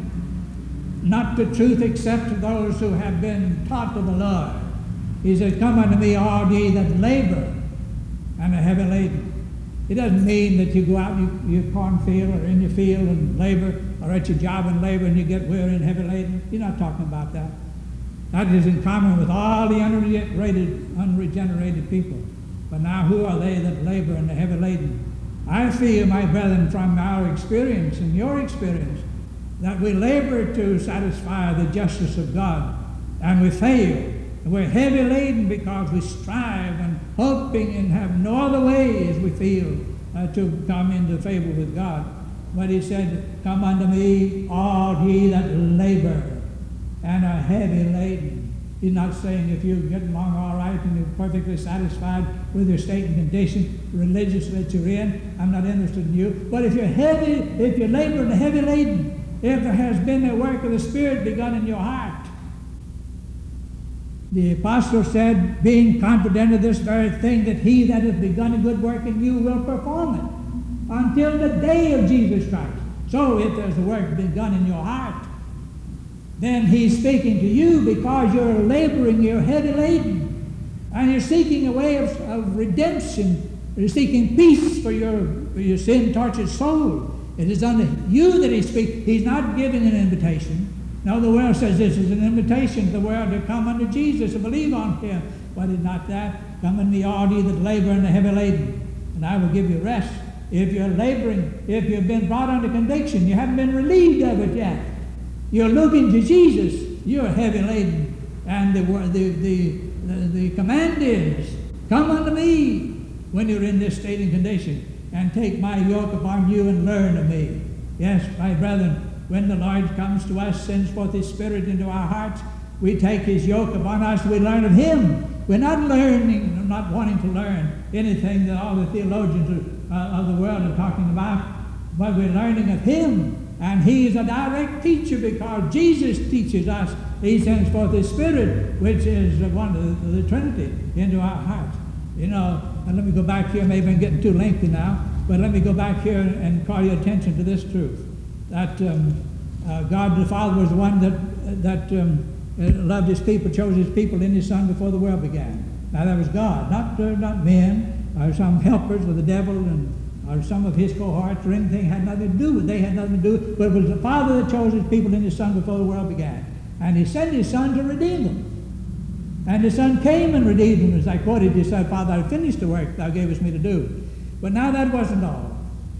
not the truth except to those who have been taught of the Lord. He said, come unto me all ye that labor and are heavy laden. It doesn't mean that you go out in your, your cornfield or in your field and labor, or at your job and labor and you get weary and heavy laden. He's not talking about that. That is in common with all the unregenerated, unregenerated people. But now who are they that labor and are heavy laden? I feel, my brethren, from our experience and your experience, that we labor to satisfy the justice of God, and we fail. And we're heavy laden because we strive and hoping and have no other way, as we feel, uh, to come into favor with God. But he said, come unto me, all ye that labor and are heavy laden. He's not saying if you get along all right and you're perfectly satisfied with your state and condition, religious that you're in, I'm not interested in you. But if you're heavy, if you labor and are heavy laden, if there has been a work of the Spirit begun in your heart, the apostle said, being confident of this very thing, that he that hath begun a good work in you will perform it until the day of Jesus Christ. So if there's a work begun in your heart, then he's speaking to you because you're laboring, you're heavy laden, and you're seeking a way of, of redemption. You're seeking peace for your, for your sin-tortured soul. It is unto you that he speaks. He's not giving an invitation. No, the world says this is an invitation to the world to come unto Jesus and believe on him. But it's not that. Come unto me, all ye that labor and are heavy laden, and I will give you rest. If you're laboring, if you've been brought under conviction, you haven't been relieved of it yet. You're looking to Jesus. You're heavy laden. And the, the, the, the, the command is, come unto me when you're in this state and condition, and take my yoke upon you and learn of me. Yes, my brethren, when the Lord comes to us, sends forth his Spirit into our hearts, we take his yoke upon us, we learn of him. We're not learning, not wanting to learn anything that all the theologians of, uh, of the world are talking about, but we're learning of him. And he is a direct teacher because Jesus teaches us. He sends forth his Spirit, which is one of the, the Trinity, into our hearts. You know, and let me go back here, maybe I'm getting too lengthy now, but let me go back here and call your attention to this truth, that um, uh, God the Father was the one that, that um, loved his people, chose his people in his Son before the world began. Now that was God, not, uh, not men, or some helpers of the devil, and or some of his cohorts, or anything had nothing to do with, they had nothing to do with, but it was the Father that chose his people in his Son before the world began. And he sent his Son to redeem them. And the Son came and redeemed them, as I quoted. He said, Father, I finished the work thou gavest me to do. But now that wasn't all.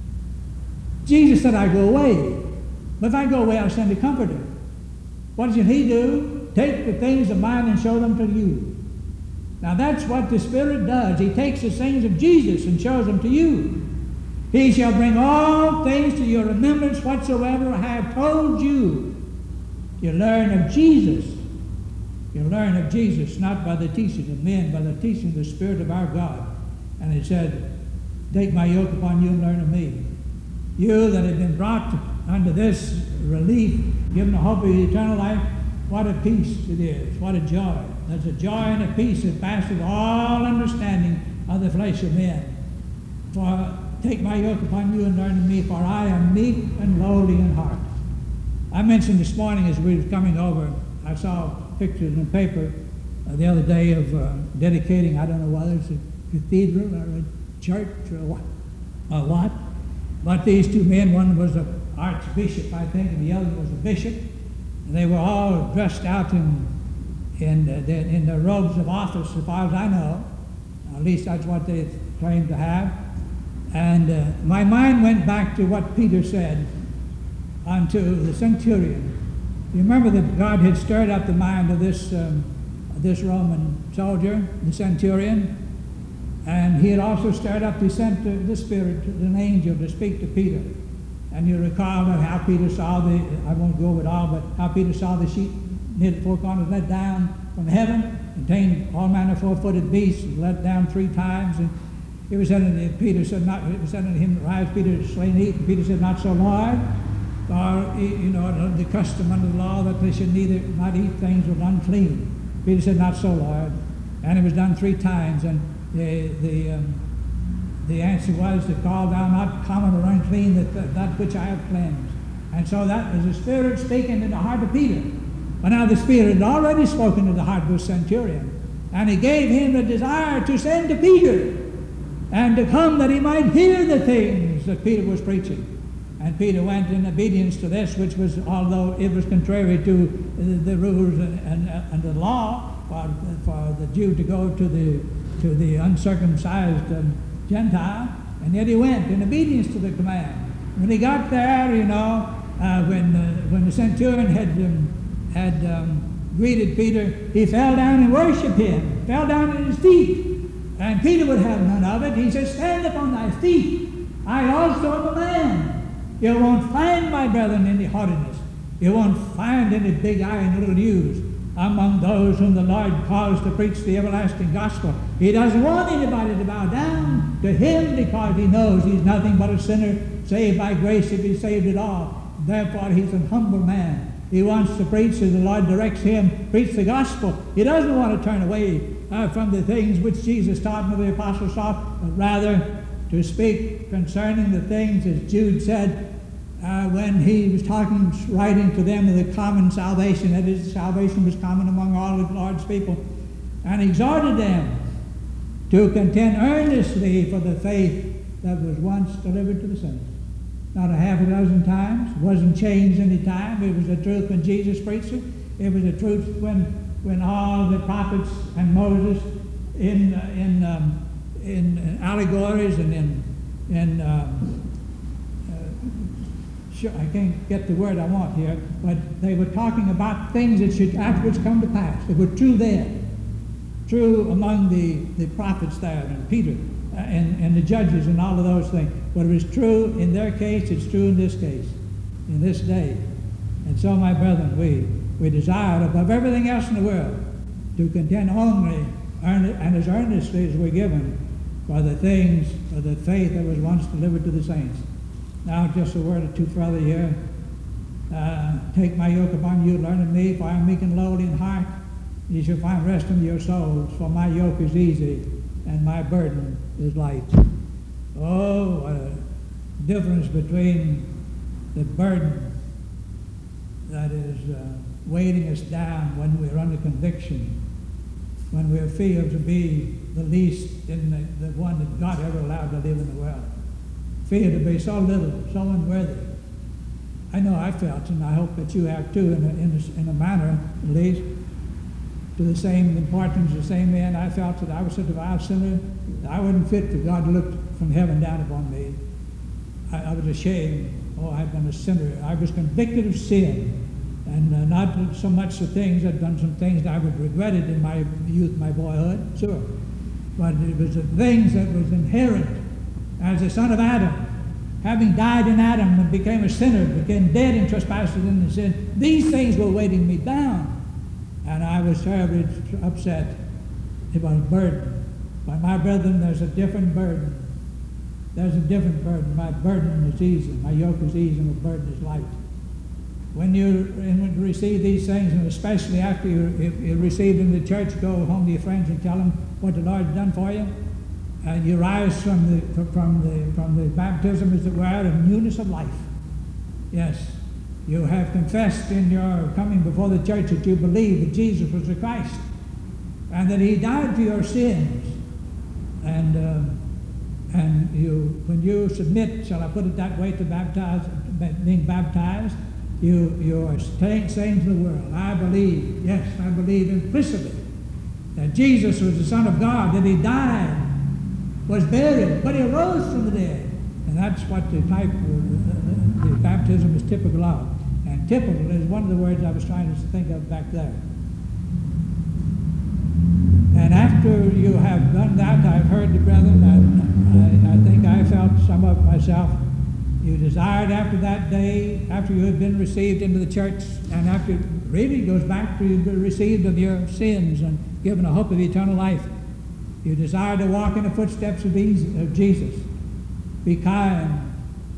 Jesus said, I go away. But if I go away, I'll send a comforter. What should he do? Take the things of mine and show them to you. Now that's what the Spirit does. He takes the things of Jesus and shows them to you. He shall bring all things to your remembrance whatsoever I have told you. You learn of Jesus. You learn of Jesus, not by the teaching of men, by the teaching of the Spirit of our God. And it said, take my yoke upon you and learn of me. You that have been brought unto this relief, given the hope of eternal life, what a peace it is, what a joy. There's a joy and a peace that passeth all understanding of the flesh of men. For take my yoke upon you and learn of me, for I am meek and lowly in heart. I mentioned this morning as we were coming over, I saw pictures in the paper uh, the other day of uh, dedicating, I don't know whether it's a cathedral or a church or what, or what. But these two men, one was an archbishop, I think, and the other was a bishop. And they were all dressed out in in, uh, the, in their robes of office, as far as I know. At least that's what they claimed to have. And uh, my mind went back to what Peter said unto the centurion. You remember that God had stirred up the mind of this, um, this Roman soldier, the centurion, and he had also stirred up, he sent the, the Spirit, an angel, to speak to Peter. And you recall how Peter saw the, I won't go over it all, but how Peter saw the sheep near the four corners let down from heaven, contained all manner of four-footed beasts, let down three times. And it was said unto Peter, said not, it was said unto him, rise, Peter, slay and eat. And Peter said, not so, Lord. Or, you know, the custom under the law that they should neither not eat things that were unclean. Peter said, not so, Lord. And it was done three times. And the the um, the answer was to call thou not common or unclean that, that that which I have cleansed. And so that was the Spirit speaking in the heart of Peter. But now the Spirit had already spoken to the heart of the centurion, and he gave him the desire to send to Peter and to come that he might hear the things that Peter was preaching. And Peter went in obedience to this, which was, although it was contrary to the, the rules and, and, and the law for, for the Jew to go to the to the uncircumcised um, Gentile, and yet he went in obedience to the command. When he got there, you know, uh, when uh, when the centurion had um, had um, greeted Peter, he fell down and worshipped him, fell down at his feet. And Peter would have none of it. He said, stand upon thy feet. I also am a man. You won't find, my brethren, any haughtiness. You won't find any big eye and little U's among those whom the Lord calls to preach the everlasting gospel. He doesn't want anybody to bow down to him because he knows he's nothing but a sinner saved by grace to be saved at all. Therefore, he's an humble man. He wants to preach as the Lord directs him, preach the gospel. He doesn't want to turn away uh, from the things which Jesus taught and the apostles taught, but rather to speak concerning the things, as Jude said, uh, when he was talking, writing to them of the common salvation, that is, salvation was common among all of the Lord's people, and exhorted them to contend earnestly for the faith that was once delivered to the saints. Not a half a dozen times. It wasn't changed any time. It was the truth when Jesus preached it. It was the truth when when all the prophets and Moses in uh, in um, in allegories and in in um, uh, sure, I can't get the word I want here, but they were talking about things that should afterwards come to pass. They were true then, true among the the prophets there and Peter uh, and and the judges and all of those things. What was true in their case, it's true in this case, in this day. And so, my brethren, we, we desire above everything else in the world to contend only and as earnestly as we're given for the things of the faith that was once delivered to the saints. Now, just a word or two further here. Uh, Take my yoke upon you, learn of me, for I am meek and lowly in heart. You shall find rest in your souls, for my yoke is easy and my burden is light. Oh, what a difference between the burden that is uh, weighting us down when we're under conviction, when we feel to be the least in the, the one that God ever allowed to live in the world. Feel to be so little, so unworthy. I know I felt, and I hope that you have too, in a, in a, in a manner at least, to the same importance, the same man. I felt that I was such a vile sinner that I wasn't fit for God to look from heaven down upon me. I, I was ashamed. Oh, I've been a sinner. I was convicted of sin, and uh, not so much the things. I'd done some things that I would regretted in my youth, my boyhood, sure. But it was the things that was inherent as a son of Adam, having died in Adam and became a sinner, became dead in trespasses and in sin. These things were weighting me down. And I was terribly upset. It was a burden. But my brethren, there's a different burden. There's a different burden. My burden is easy. My yoke is easy and my burden is light. When you receive these things, and especially after you, you receive them in the church, go home to your friends and tell them what the Lord's done for you. And you rise from the, from the, from the baptism, as it were, of newness of life. Yes, you have confessed in your coming before the church that you believe that Jesus was the Christ and that he died for your sins. And uh, and you, when you submit, shall I put it that way, to baptize, being baptized, you you are saying, saying to the world, I believe, yes, I believe implicitly that Jesus was the Son of God, that he died, was buried, but he arose from the dead. And that's what the type of the, the baptism is typical of. And typical is one of the words I was trying to think of back there. And after you have done that, I've heard the brethren, I, I, I think I felt some of it myself, you desired after that day, after you had been received into the church, and after, really it goes back to you being received of your sins and given a hope of eternal life, you desire to walk in the footsteps of Jesus. Be kind,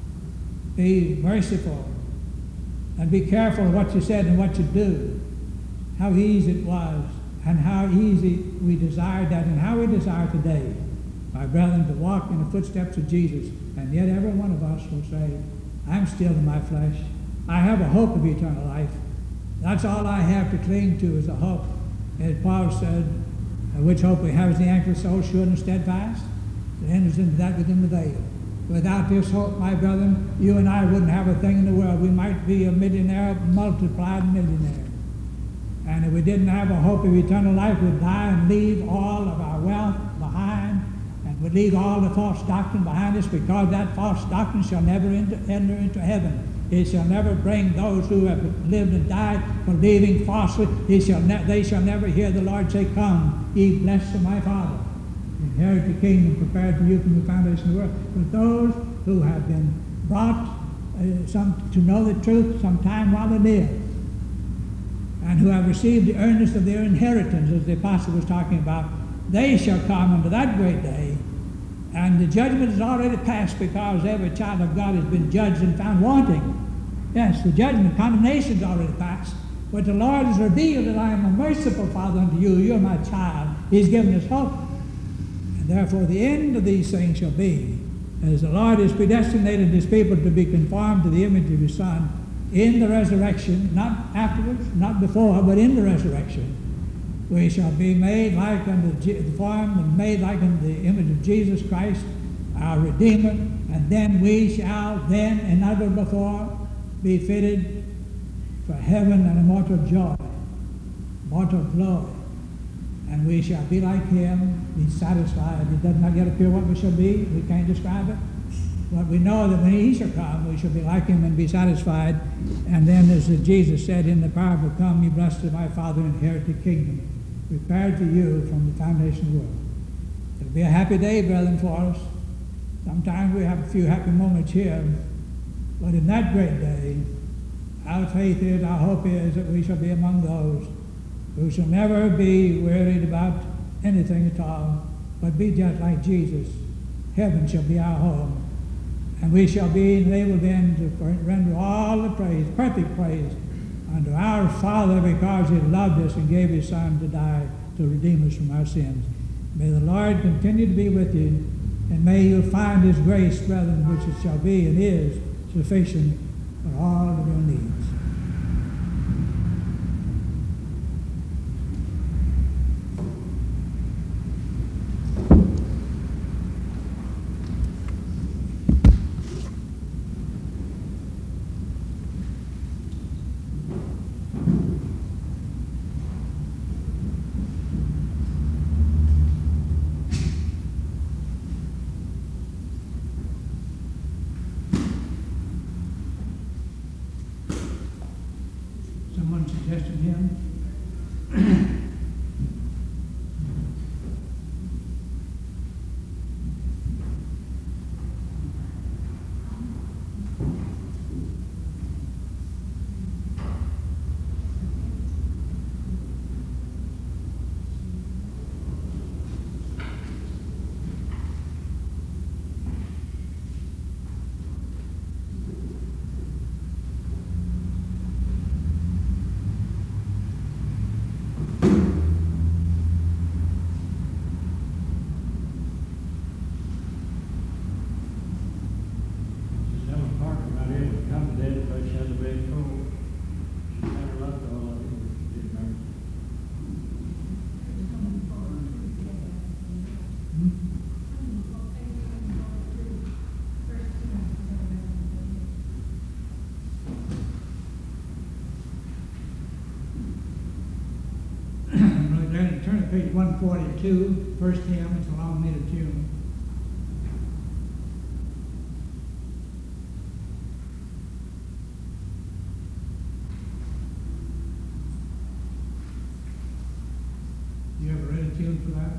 be merciful, and be careful of what you said and what you do. How easy it was, and how easy we desired that, and how we desire today, my brethren, to walk in the footsteps of Jesus. And yet every one of us will say, I'm still in my flesh. I have a hope of eternal life. That's all I have to cling to is a hope. As Paul said, which hope we have is the anchor of the soul, sure and steadfast. It enters into that within the veil. Without this hope, my brethren, you and I wouldn't have a thing in the world. We might be a millionaire, multiplied millionaire. And if we didn't have a hope of eternal life, we'd die and leave all of our wealth behind, and we'd leave all the false doctrine behind us, because that false doctrine shall never enter, enter into heaven. It shall never bring those who have lived and died believing falsely. It shall ne- they shall never hear the Lord say, Come, ye blessed of my Father, inherit the kingdom prepared for you from the foundation of the world. But those who have been brought uh, some to know the truth some time while they live, and who have received the earnest of their inheritance, as the apostle was talking about, they shall come unto that great day, and the judgment is already passed, because every child of God has been judged and found wanting. Yes, the judgment, condemnation is already passed, but the Lord has revealed that I am a merciful Father unto you. You're my child. He's given us hope. And therefore the end of these things shall be, as the Lord has predestinated his people to be conformed to the image of his Son, in the resurrection, not afterwards, not before, but in the resurrection, we shall be made like unto the form and made like unto the image of Jesus Christ, our Redeemer, and then we shall then, and never before, be fitted for heaven and immortal joy, immortal glory. And we shall be like him, be satisfied. It does not yet appear what we shall be. We can't describe it. But we know that when he shall come, we shall be like him and be satisfied. And then, as Jesus said in the parable, Come, ye blessed of my Father, and inherit the kingdom prepared for you from the foundation of the world. It'll be a happy day, brethren, for us. Sometimes we have a few happy moments here, but in that great day, our faith is, our hope is that we shall be among those who shall never be worried about anything at all, but be just like Jesus. Heaven shall be our home. And we shall be enabled then to render all the praise, perfect praise, unto our Father, because he loved us and gave his Son to die to redeem us from our sins. May the Lord continue to be with you, and may you find his grace, brethren, which it shall be and is sufficient for all of your needs. page one forty-two, first hymn, it's a long meter tune. You ever read a tune for that?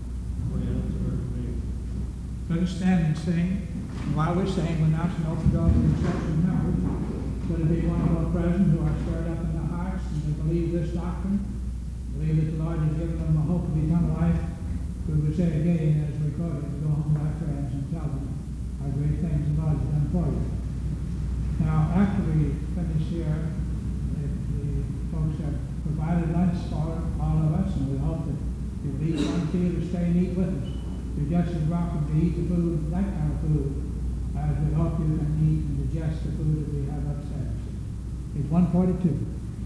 Let us stand and sing. And while we sing, we announce an open door to the reception members. Could it be one of our present who are stirred up in their hearts and they believe this doctrine, believe that the Lord has given them the hope of eternal life? We would say again, as recorded, to go home to our friends and tell them how great things the Lord has done for you. Now, after we finish here, the, the folks have provided lunch for all of us, and we hope that you'll eat one feel to stay and eat with us. You're just as welcome to eat the food, that kind of food, as we hope you can eat and digest the food that we have upstairs. It's one forty-two.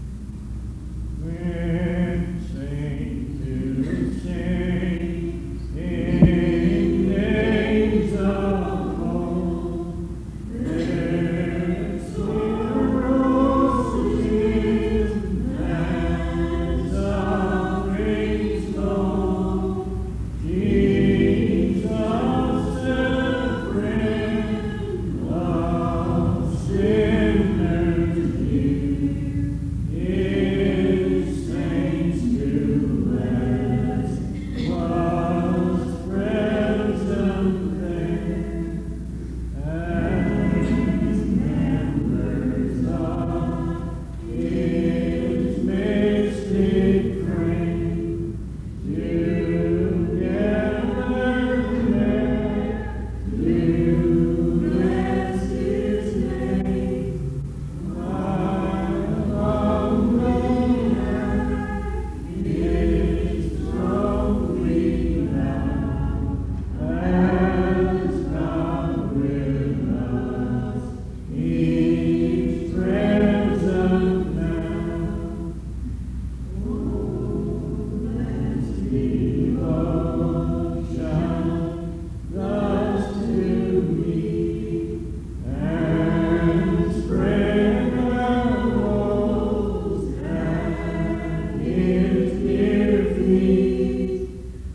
When saints do sing in days of old, there's sorrows in lands of praise gold. Jesus, the friend of sinners near, His saints to bless, was present there, as members of His mystic frame, together there, to bless His name, while humbly His throne we bow, as God with us, He's present now. Let's devotion thus to me, and spread our woes at His dear feet.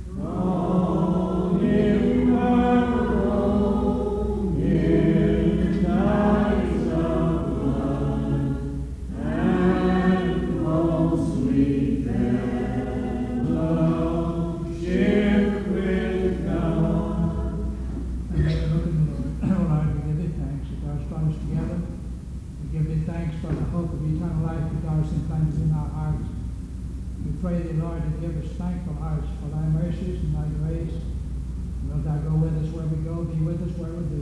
On Him our own, in tides of blood, and most sweet fellowship with God. And let us look in the Lord. Oh Lord, we give thee thanks that thou hast brought us together. We give thee thanks for the hope of eternal life that thou hast implanted in our hearts. We pray thee, Lord, to give us thankful hearts for thy mercies and thy grace. Wilt thou go with us where we go, be with us where we be.